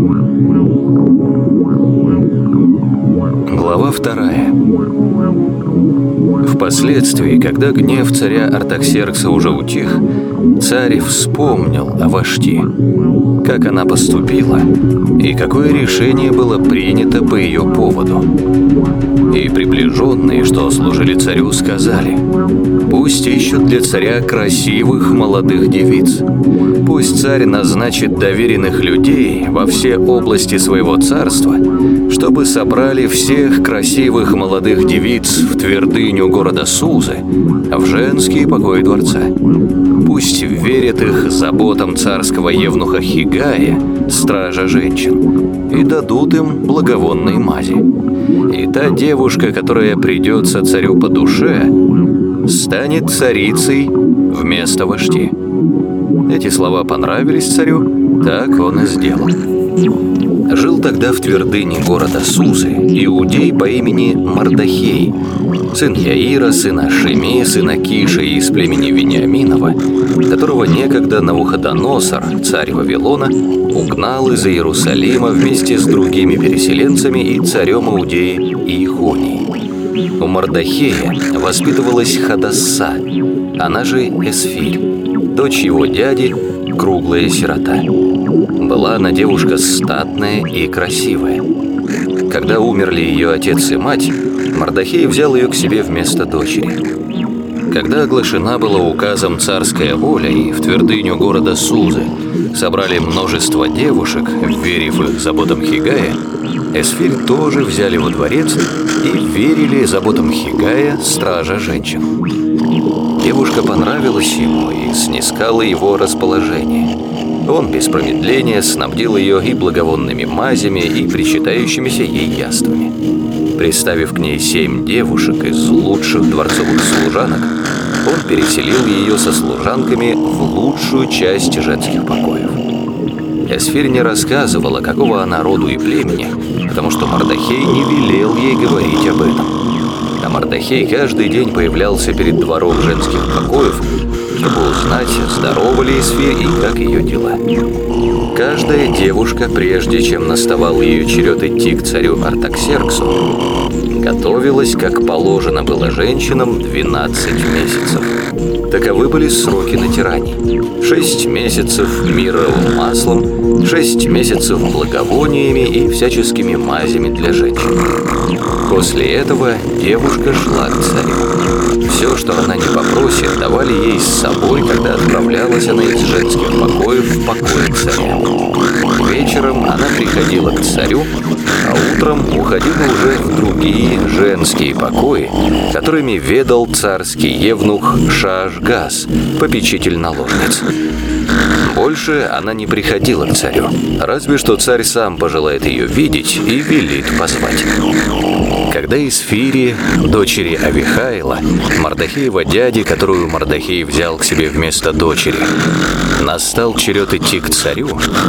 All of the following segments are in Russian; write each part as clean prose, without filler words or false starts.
Глава 2. Впоследствии, когда гнев царя Артаксеркса уже утих, царь вспомнил о Вашти, как она поступила и какое решение было принято по ее поводу. И приближенные, что служили царю, сказали: «Пусть ищут для царя красивых молодых девиц. Пусть царь назначит доверенных людей во все области своего царства, чтобы собрали всех красивых молодых девиц в твердыню города Сузы, в женские покои дворца. Пусть верят их заботам царского евнуха Хигая, стража женщин, и дадут им благовонные мази. И та девушка, которая придется царю по душе, станет царицей вместо Вашти». Эти слова понравились царю, так он и сделал. Жил тогда в твердыне города Сузы иудей по имени Мардохей, сын Яира, сына Шимеи, сына Киши из племени Вениаминова, которого некогда Навуходоносор, царь Вавилона, угнал из Иерусалима вместе с другими переселенцами и царем Иудеи Иехонией. У Мардохея воспитывалась Хадасса, она же Эсфирь, дочь его дяди, круглая сирота. Была она девушка статная и красивая. Когда умерли ее отец и мать, Мардохей взял ее к себе вместо дочери. Когда оглашена была указом царская воля, и в твердыню города Сузы собрали множество девушек, верив их заботам Хигая, Эсфирь тоже взяли во дворец и верили заботам Хигая, стража женщин. Девушка понравилась ему и снискала его расположение. Он без промедления снабдил ее и благовонными мазями, и причитающимися ей яствами. Приставив к ней 7 девушек из лучших дворцовых служанок, он переселил ее со служанками в лучшую часть женских покоев. Эсфирь не рассказывала, какого она роду и племени, потому что Мардохей не велел ей говорить об этом. А Мардохей каждый день появлялся перед двором женских покоев, чтобы узнать, здорова ли Эсфирь и как ее дела. Каждая девушка, прежде чем наставал ее черед идти к царю Артаксерксу, готовилась, как положено было женщинам, 12 месяцев. Таковы были сроки натираний: 6 месяцев мирровым маслом, 6 месяцев благовониями и всяческими мазями для женщин. После этого девушка шла к царю. Все, что она не попросит, давали ей с собой, когда отправлялась она из женских покоев в покой царя. Вечером она приходила к царю, а утром уходила уже в другие женские покои, которыми ведал царский евнух Шаашгаз, попечитель наложниц. Больше она не приходила к царю, разве что царь сам пожелает ее видеть и велит позвать. Когда Эсфири, дочери Авихаила, Мардохеева дяди, которую Мардохей взял к себе вместо дочери, настал черед идти к царю,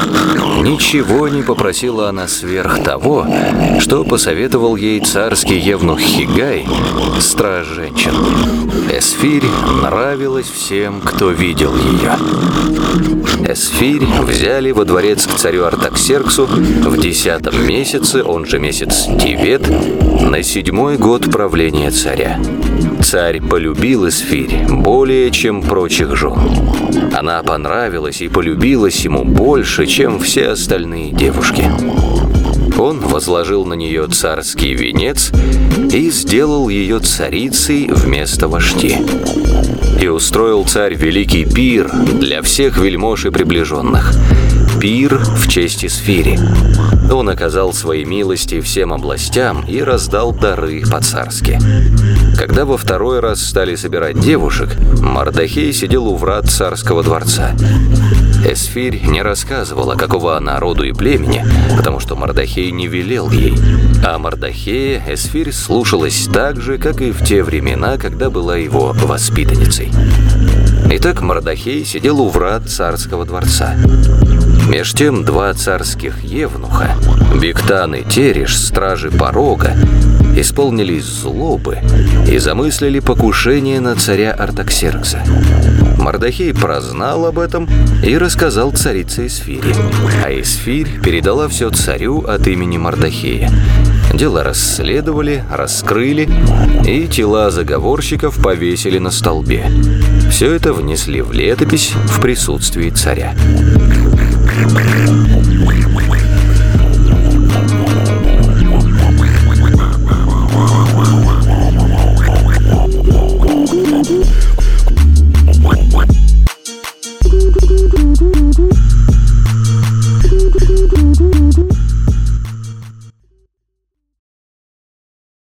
ничего не попросила она сверх того, что посоветовал ей царский евнух Хигай, страж женщин. Эсфирь нравилась всем, кто видел ее. Эсфирь взяли во дворец к царю Артаксерксу в 10-м месяце, он же месяц Тивет, на 7-й год правления царя. Царь полюбил Эсфирь более, чем прочих жен. Она понравилась и полюбилась ему больше, чем все остальные девушки. Он возложил на нее царский венец и сделал ее царицей вместо Вашти. И устроил царь великий пир для всех вельмож и приближенных. Пир в честь Эсфири. Он оказал свои милости всем областям и раздал дары по-царски. Когда во второй раз стали собирать девушек, Мардохей сидел у врат царского дворца. Эсфирь не рассказывала, какого она роду и племени, потому что Мардохей не велел ей. А Мардохея Эсфирь слушалась так же, как и в те времена, когда была его воспитанницей. Итак, Мардохей сидел у врат царского дворца. Меж тем 2 царских евнуха, Бигтан и Тереш, стражи порога, исполнились злобы и замыслили покушение на царя Артаксеркса. Мардохей прознал об этом и рассказал царице Эсфире. А Эсфирь передала все царю от имени Мардохея. Дело расследовали, раскрыли, и тела заговорщиков повесили на столбе. Все это внесли в летопись в присутствии царя.